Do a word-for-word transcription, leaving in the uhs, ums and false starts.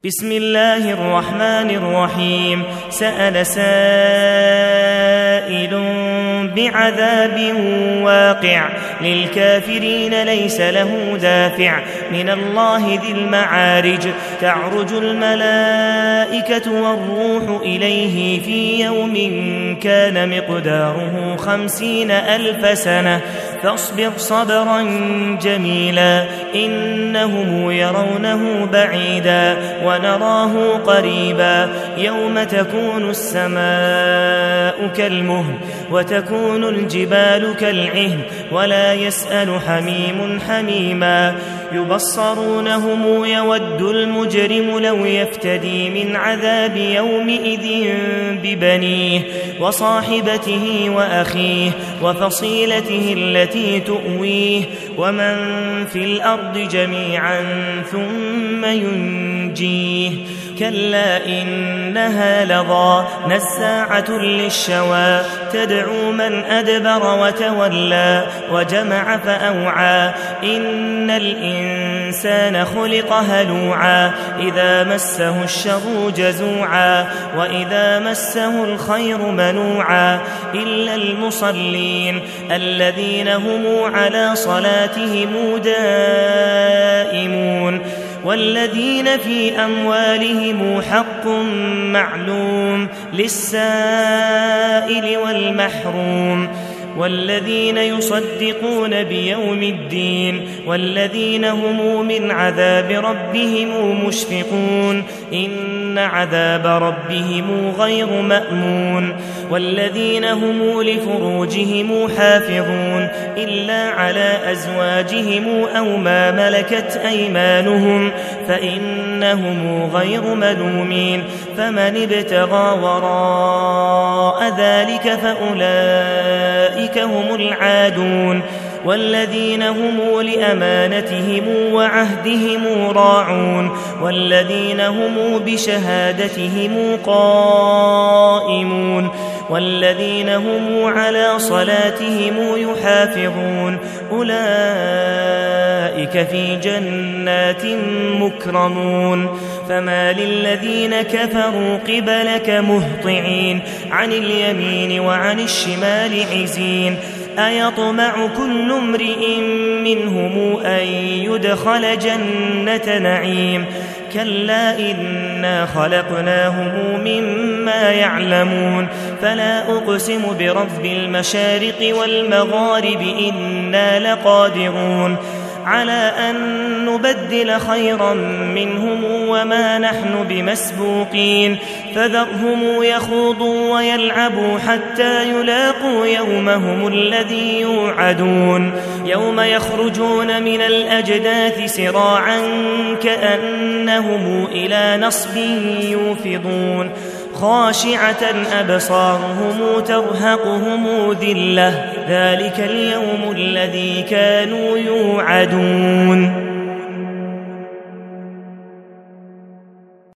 بسم الله الرحمن الرحيم. سأل سائل بعذاب واقع للكافرين ليس له دافع من الله ذي المعارج. تعرج الملائكة والروح إليه في يوم كان مقداره خمسين ألف سنة فاصبر صبرا جميلا إنهم يرونه بعيدا ونراه قريبا. يوم تكون السماء كالمهل وتكون الجبال كالعهن ولا يسأل حميم حميما. يبصرونهم يود المجرم لو يفتدي من عذاب يومئذ ببنيه وصاحبته وأخيه وفصيلته التي تؤويه ومن في الأرض جميعا ثم ينجيه. كلا إنها لظى نزاعة للشوى تدعو من أدبر وتولى وجمع فأوعى. إن الإنسان خلق هلوعا إذا مسه الشر جزوعا وإذا مسه الخير منوعا إلا المصلين الذين هم على صلاتهم دائمون والذين في أموالهم حق معلوم للسائل والمحروم والذين يصدقون بيوم الدين والذين هم من عذاب ربهم مشفقون إن عذاب ربهم غير مأمون. والذين هم لفروجهم حافظون إلا على أزواجهم أو ما ملكت أيمانهم فإنهم غير ملومين. فمن ابتغى وراء ذلك فأولئك هم العادون. والذين هم لأمانتهم وعهدهم راعون والذين هم بشهادتهم قائمون والذين هم على صلاتهم يحافظون أولئك في جنات مكرمون. فما للذين كفروا قبلك مهطعين عن اليمين وعن الشمال عزين. أيطمع كل امرئ منهم أن يدخل جنة نعيم كلا إنا خلقناهم مما يعلمون. فلا أقسم برب المشارق والمغارب إنا لقادرون على أن نبدل خيرا منهم وما نحن بمسبوقين. فذرهم يخوضوا ويلعبوا حتى يلاقوا يومهم الذي يوعدون يوم يخرجون من الأجداث سراعا كأنهم إلى نصب يوفضون خاشعة أبصارهم ترهقهم ذلة ذلك اليوم الذي كانوا يوعدون.